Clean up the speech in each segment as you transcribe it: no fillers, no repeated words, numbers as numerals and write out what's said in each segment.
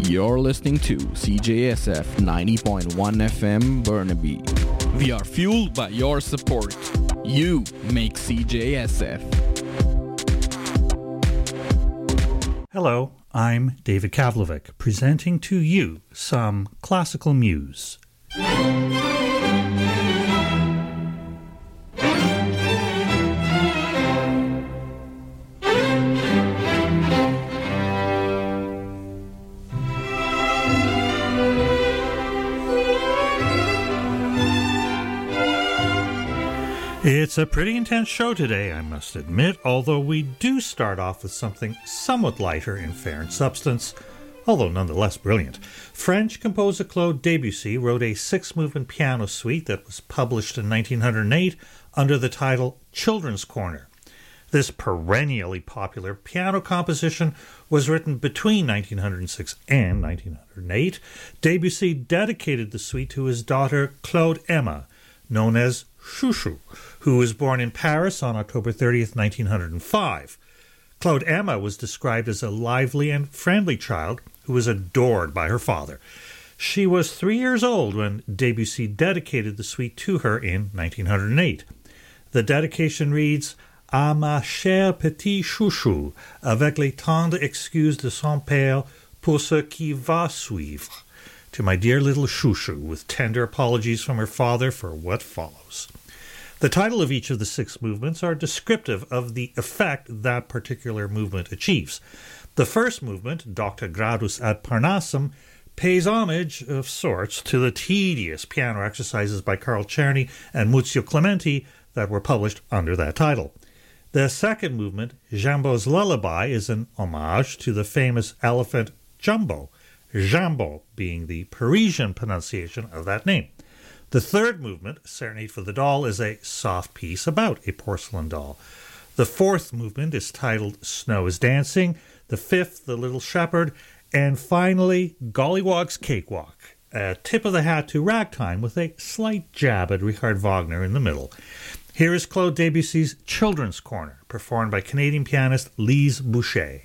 You're listening to CJSF 90.1 FM Burnaby. We are fueled by your support. You make CJSF. Hello, I'm David Kavlovic, presenting to you some classical muse. It's a pretty intense show today, I must admit, although we do start off with something somewhat lighter in fare and substance, although nonetheless brilliant. French composer Claude Debussy wrote a six-movement piano suite that was published in 1908 under the title Children's Corner. This perennially popular piano composition was written between 1906 and 1908. Debussy dedicated the suite to his daughter Claude Emma, known as Chouchou, who was born in Paris on October 30th, 1905. Claude Emma was described as a lively and friendly child who was adored by her father. She was 3 years old when Debussy dedicated the suite to her in 1908. The dedication reads, "À ma chère petite Chouchou, avec les tendres excuses de son père pour ce qui va suivre." To my dear little Chouchou, with tender apologies from her father for what follows. The title of each of the six movements are descriptive of the effect that particular movement achieves. The first movement, Docta Gradus ad Parnassum, pays homage, of sorts, to the tedious piano exercises by Carl Czerny and Muzio Clementi that were published under that title. The second movement, Jambo's Lullaby, is an homage to the famous elephant Jumbo, Jambo being the Parisian pronunciation of that name. The third movement, Serenade for the Doll, is a soft piece about a porcelain doll. The fourth movement is titled Snow is Dancing, the fifth, The Little Shepherd, and finally, Gollywog's Cakewalk, a tip of the hat to ragtime with a slight jab at Richard Wagner in the middle. Here is Claude Debussy's Children's Corner, performed by Canadian pianist Lise Boucher.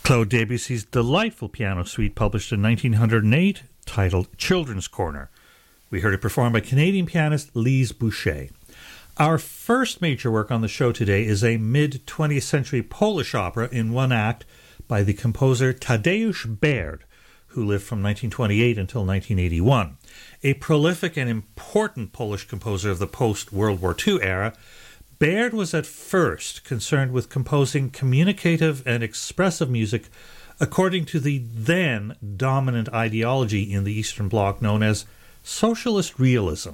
Claude Debussy's delightful piano suite published in 1908 titled Children's Corner. We heard it performed by Canadian pianist Lise Boucher. Our first major work on the show today is a mid-20th century Polish opera in one act by the composer Tadeusz Baird, who lived from 1928 until 1981. A prolific and important Polish composer of the post-World War II era, Baird was at first concerned with composing communicative and expressive music according to the then dominant ideology in the Eastern Bloc known as socialist realism.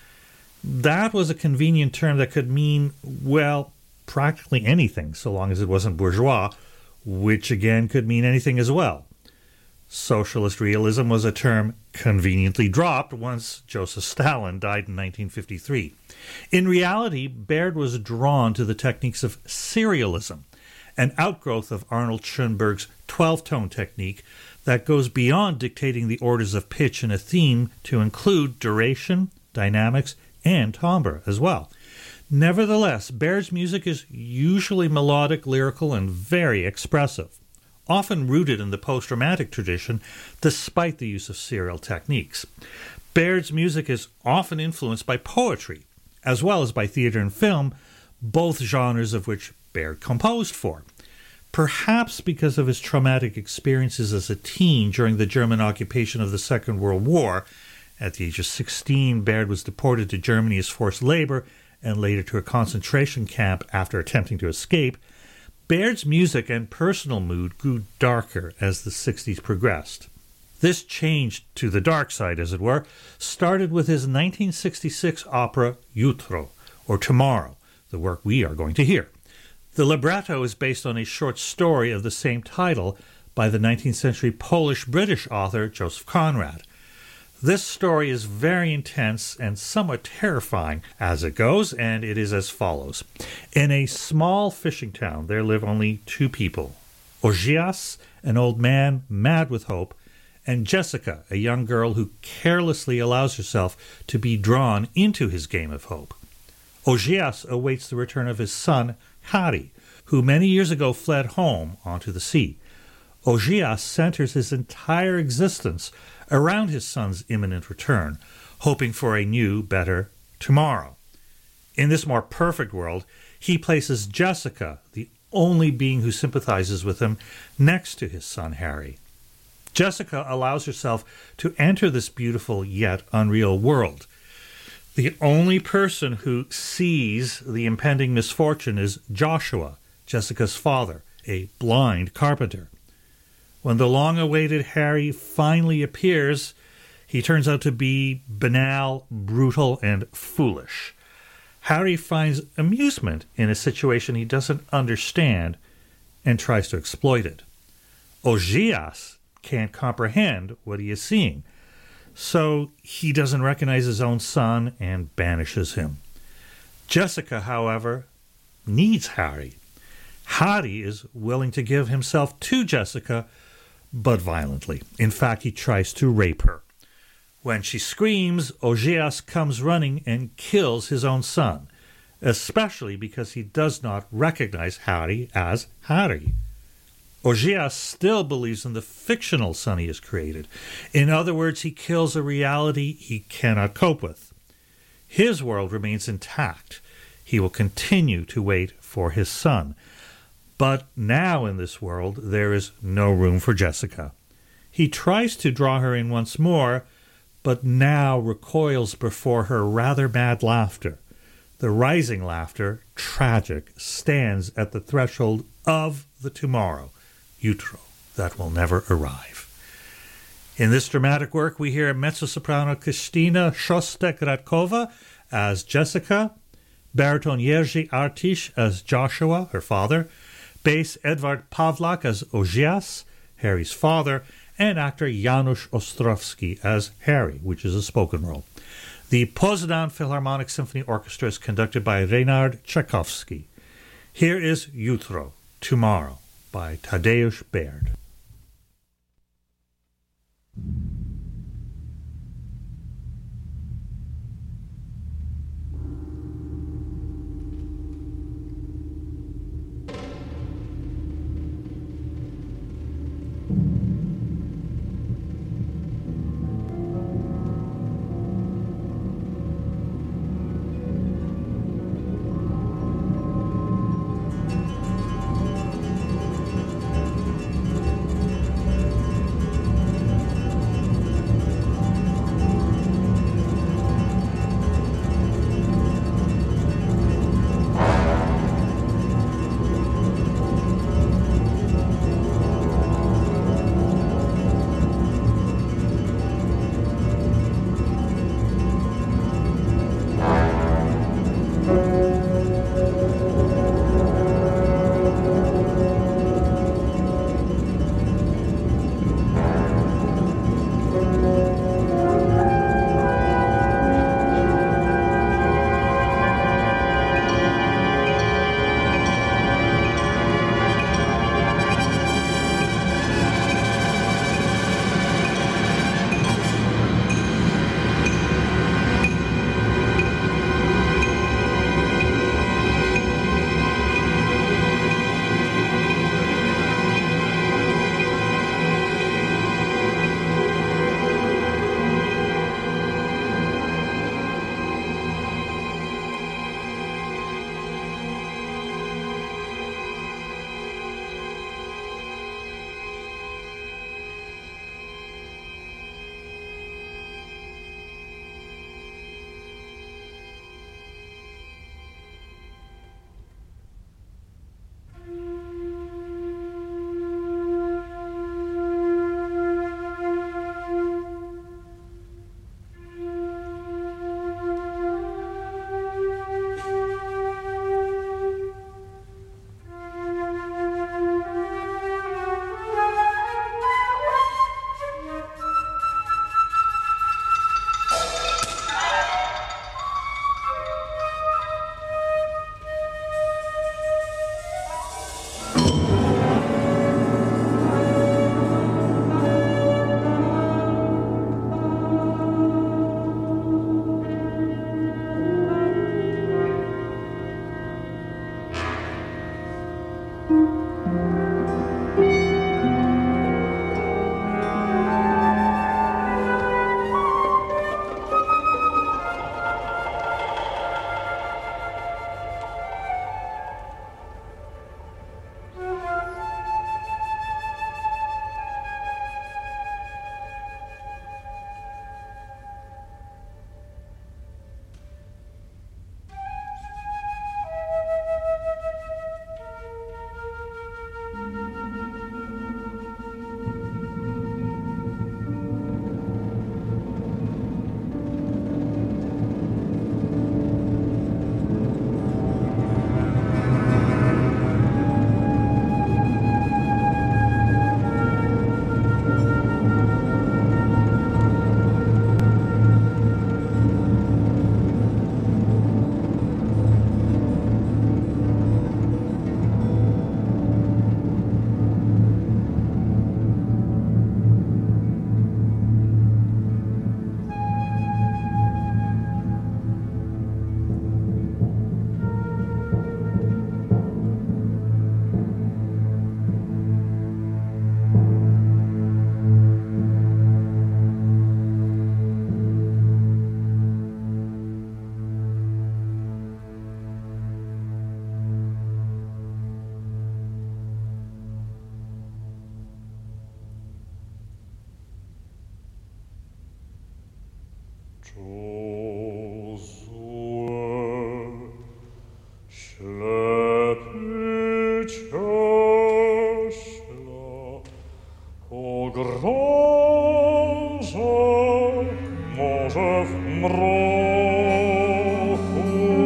That was a convenient term that could mean, well, practically anything, so long as it wasn't bourgeois, which again could mean anything as well. Socialist realism was a term conveniently dropped once Joseph Stalin died in 1953. In reality, Baird was drawn to the techniques of serialism, an outgrowth of Arnold Schoenberg's 12-tone technique that goes beyond dictating the orders of pitch in a theme to include duration, dynamics, and timbre as well. Nevertheless, Baird's music is usually melodic, lyrical, and very expressive, often rooted in the post-romantic tradition despite the use of serial techniques. Baird's music is often influenced by poetry, as well as by theater and film, both genres of which Baird composed for. Perhaps because of his traumatic experiences as a teen during the German occupation of the Second World War. At the age of 16, Baird was deported to Germany as forced labor and later to a concentration camp after attempting to escape. Baird's music and personal mood grew darker as the 60s progressed. This change to the dark side, as it were, started with his 1966 opera Jutro, or Tomorrow, the work we are going to hear. The libretto is based on a short story of the same title by the 19th century Polish-British author Joseph Conrad. This story is very intense and somewhat terrifying as it goes, and it is as follows. In a small fishing town, there live only two people, Ogias, an old man mad with hope, and Jessica, a young girl who carelessly allows herself to be drawn into his game of hope. Ogias awaits the return of his son, Harry, who many years ago fled home onto the sea. Ogias centers his entire existence around his son's imminent return, hoping for a new, better tomorrow. In this more perfect world, he places Jessica, the only being who sympathizes with him, next to his son Harry. Jessica allows herself to enter this beautiful yet unreal world. The only person who sees the impending misfortune is Joshua, Jessica's father, a blind carpenter. When the long-awaited Harry finally appears, he turns out to be banal, brutal, and foolish. Harry finds amusement in a situation he doesn't understand and tries to exploit it. Ogias can't comprehend what he is seeing, so he doesn't recognize his own son and banishes him. Jessica, however, needs Harry. Harry is willing to give himself to Jessica, but violently. In fact, he tries to rape her. When she screams, Ogias comes running and kills his own son, especially because he does not recognize Harry as Harry. Ogias still believes in the fictional son he has created. In other words, he kills a reality he cannot cope with. His world remains intact. He will continue to wait for his son. But now in this world, there is no room for Jessica. He tries to draw her in once more, but now recoils before her rather mad laughter. The rising laughter, tragic, stands at the threshold of the tomorrow, Jutro, that will never arrive. In this dramatic work, we hear mezzo-soprano Krystyna Szostak-Radkova as Jessica, baritone Jerzy Artish as Joshua, her father, bass Edward Pawlak as Ogias, Harry's father, and actor Janusz Ostrowski as Harry, which is a spoken role. The Poznan Philharmonic Symphony Orchestra is conducted by Reinhard Tchaikovsky. Here is Jutro, Tomorrow, by Tadeusz Baird. Ślepy cieśla pogrąża może w mroku.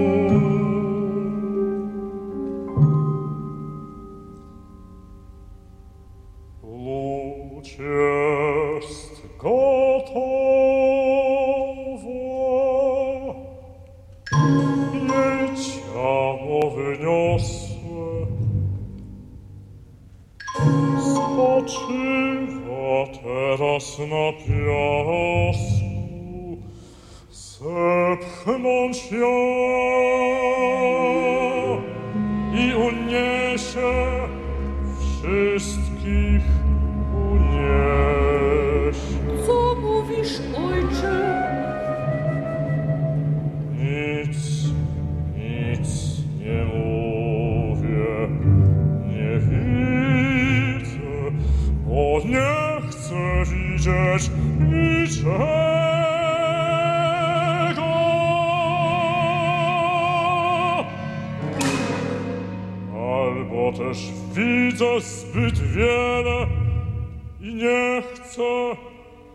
Łódź jest gotowa, jej ciało wyniosłe spoczywa teraz na piasku. Zepchnąć ją i uniesie wszystkich unieś. Co mówisz, ojcze? Nic nie mówię, nie widzę, bo nie chcę widzieć niczego. Albo też widzę zbyt wiele i nie chcę